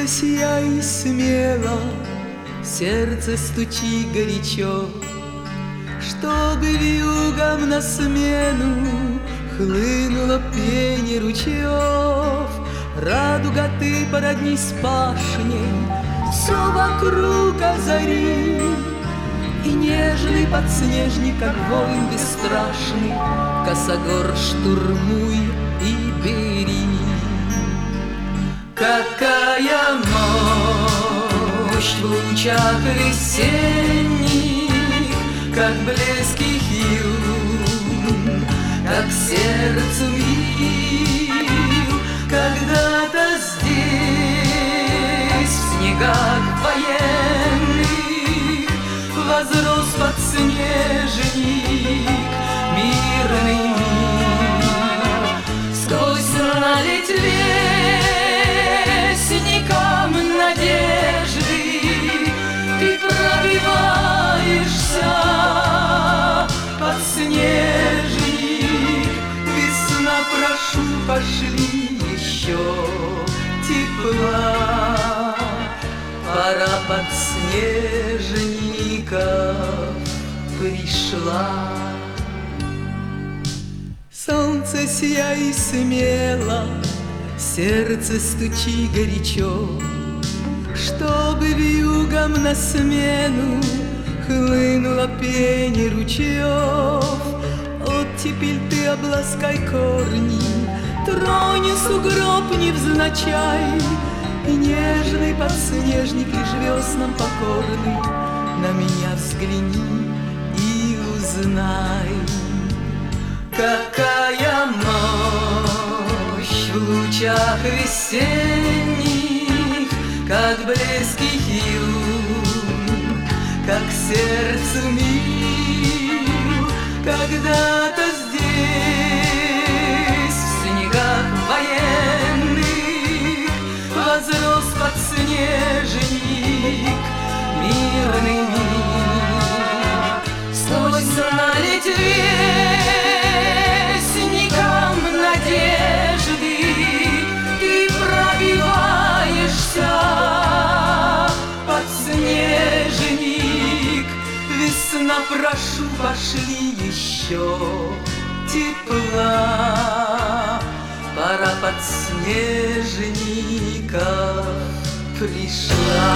Солнце сияй смело, сердце стучи горячо, чтобы вьюгам на смену хлынуло пение ручьев. Радуга, ты породни с пашней, все вокруг озари, и нежный подснежник, как воин бесстрашный, косогор штурмуй и бери. Какая мощь в лучах весенних, как блески юн, как сердцу мил. Когда-то здесь, в снегах военных, возрос подснежник, мирный мир. Сквозь наледь вестникам надежды ты пробиваешься, подснежник. Весна, прошу, пошли еще тепла, пора подснежников пришла. Солнце сияй смело, сердце стучи горячо, чтобы вьюгам на смену хлынуло пение ручьев. Оттепель ты обласкай корни, тронь сугроб невзначай, и нежный подснежник лишь веснам покорный на меня взгляни и узнай. Какая мощь в лучах весенних, как блески юн, как сердцу мил. Когда-то здесь, в снегах военных, возрос подснежник, мирный мир. Сквозь наледь вестникам надежды ты пробиваешься, подснежник. Весна, прошу, пошли еще тепла, пора подснежников пришла.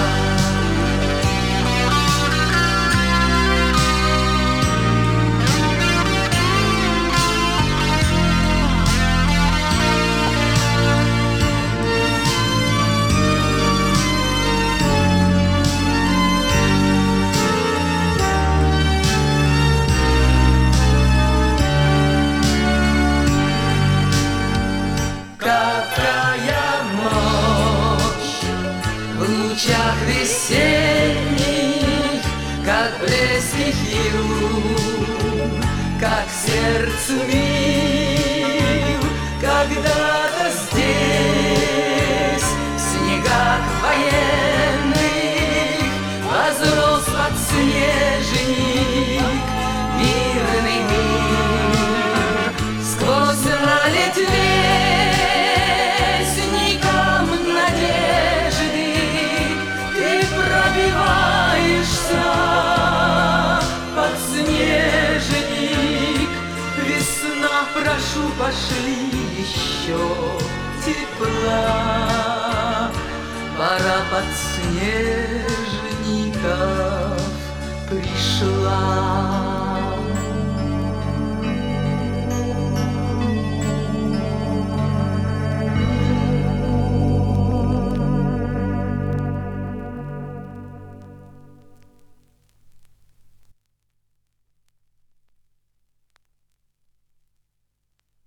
Какая мощь в лучах весенних, как блески юн, как сердцу мил. Когда-то здесь, в снегах военных, возрос подснежник, мирный мир. Сквозь наледь вестникам надежды ты пробиваешься, подснежник. Весна, прошу, пошли еще тепла, пора подснежников пришла.